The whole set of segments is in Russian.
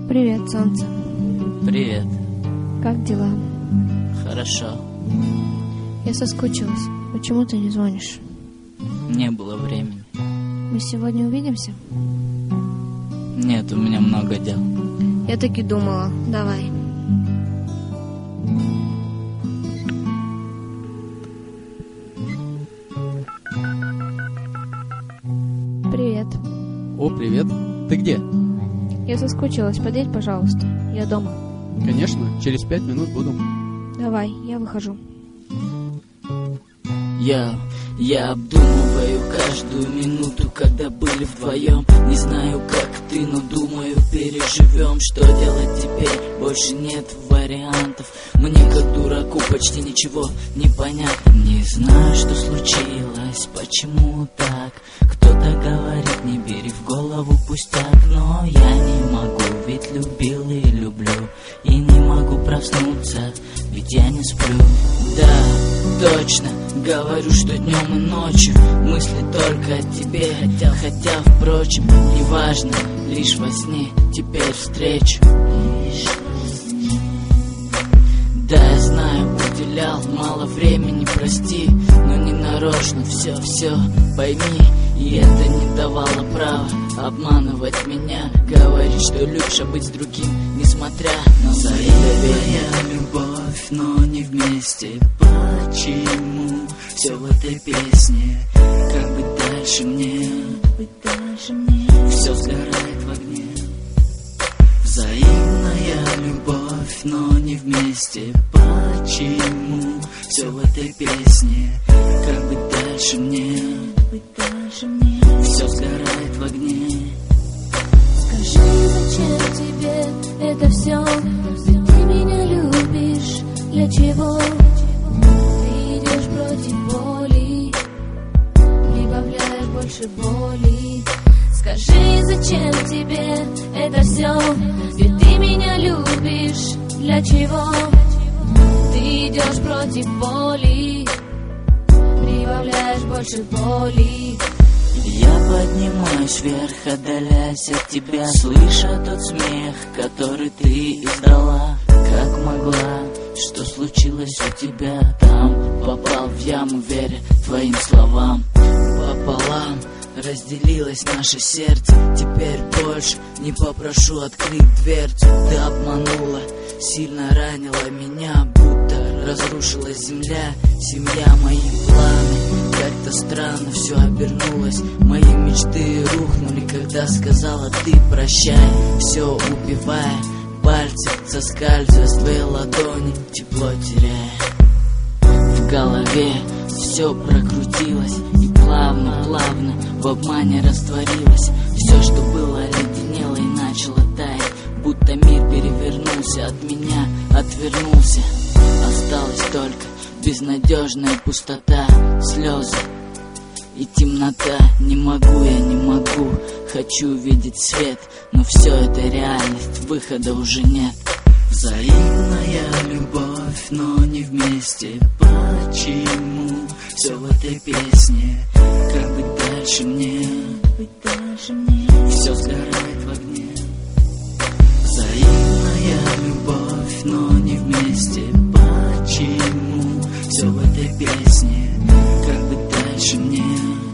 Привет, солнце. Привет. Как дела? Хорошо. Я соскучилась. Почему ты не звонишь? Не было времени. Мы сегодня увидимся? Нет, у меня много дел. Я так и думала. Давай. Привет. О, привет. Ты где? Я соскучилась. Подъедь, пожалуйста. Я дома. Конечно, через 5 минут буду. Давай, я выхожу. Я обдумываю каждую минуту, когда были вдвоем. Не знаю, как ты, но думаю, переживем. Что делать теперь? Больше нет вариантов. Мне, как дураку, почти ничего не понятно. Не знаю, что случилось, почему так. Кто-то говорит, не бери в голову пустяк. Но я не могу, ведь любил и люблю. И не могу проснуться, ведь я не сплю. Да, точно, говорю, что днем и ночью мысли только о тебе. Хотя, впрочем, неважно, лишь во сне теперь встречу. Да, я знаю, уделял мало времени, прости, но не нарочно, все пойми. И это не давало права обманывать меня, говорить, что любишь, а быть с другим, несмотря на взаимная любовь, но не вместе. Почему все в этой песне? Как быть дальше мне? Все сгорает в огне. Взаимная любовь, но не вместе. Почему все в этой песне? Как быть дальше мне? Все сгорает в огне. Скажи, зачем тебе это все? Ведь ты меня любишь. Для чего? Ты идешь против воли, прибавляешь больше боли. Скажи, зачем тебе это все? Ведь ты меня любишь. Для чего? Ты идешь против воли, прибавляешь больше боли. Я поднимаюсь вверх, отдаляясь от тебя, слыша тот смех, который ты издала. Как могла, что случилось у тебя там? Попал в яму, веря твоим словам. Пополам разделилось наше сердце. Теперь больше не попрошу открыть дверцу. Ты обманула, сильно ранила меня, будто разрушилась земля, семья, мои планы. Как-то странно все обернулось. Мои мечты рухнули, когда сказала ты прощай. Все убивая, пальцы соскальзывая с твоей ладони, тепло теряя. В голове все прокрутилось и плавно в обмане растворилось. Все, что было, оледенело и начало таять, будто мир перевернулся, от меня отвернулся. Осталась только безнадежная пустота, слезы и темнота. Не могу, хочу видеть свет, но все это реальность, выхода уже нет. Взаимная любовь, но не вместе. Почему все в этой песне? Как быть дальше мне? Все сгорает в огне. Взаимная любовь, но не вместе. Почему все в этой песне? Как быть дальше мне?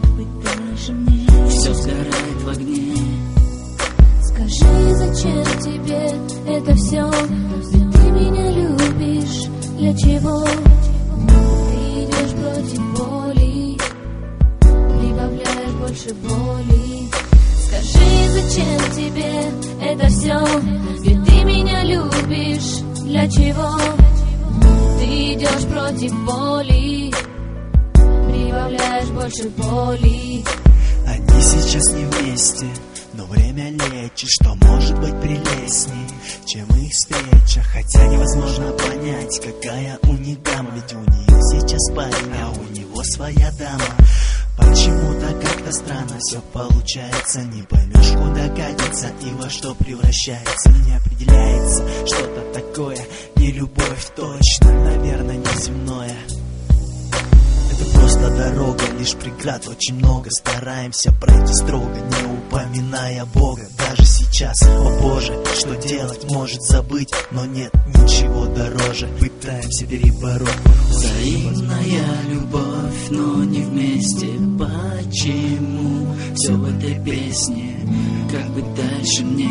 Все сгорает в огне. Скажи, зачем тебе это все? Ведь ты меня любишь. Для чего? Ты идешь против воли, прибавляешь больше боли. Скажи, зачем тебе это все? Ведь ты меня любишь. Для чего? Ты идешь против воли, прибавляешь больше боли. Они сейчас не вместе, но время лечит. Что может быть прелестней, чем их встреча? Хотя невозможно понять, какая у них гамма. Ведь у нее сейчас парень, а у него своя дама. Почему-то как-то странно все получается. Не поймешь, куда катится и во что превращается. Не определяется что-то такое, не любовь точно, наверное, неземное. это просто дорога, лишь преград очень много. Стараемся пройти строго, не упоминая Бога. Даже сейчас, о Боже, что делать? Может забыть, но нет ничего дороже. Пытаемся перебороть взаимная любовь, но не вместе. Почему все в этой песне? Как быть дальше мне?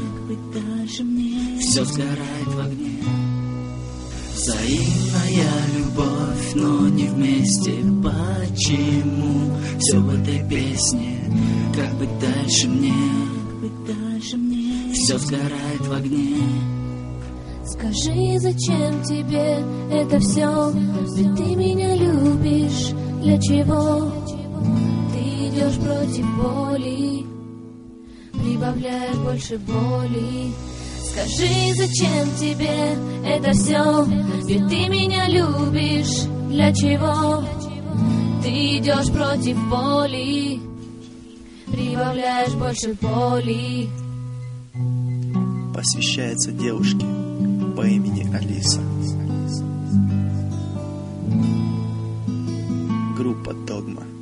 Все сгорает в огне. Взаимная любовь, но не вместе. Почему все в этой песне? Как быть дальше мне? Все сгорает в огне. Скажи, зачем тебе это все? Ведь ты меня любишь. Для чего ты идешь против боли, прибавляя больше боли? Скажи, зачем тебе это все? Ведь ты меня любишь. Для чего ты идешь против боли, прибавляешь больше боли? Посвящается девушке по имени Алиса. Группа Догма.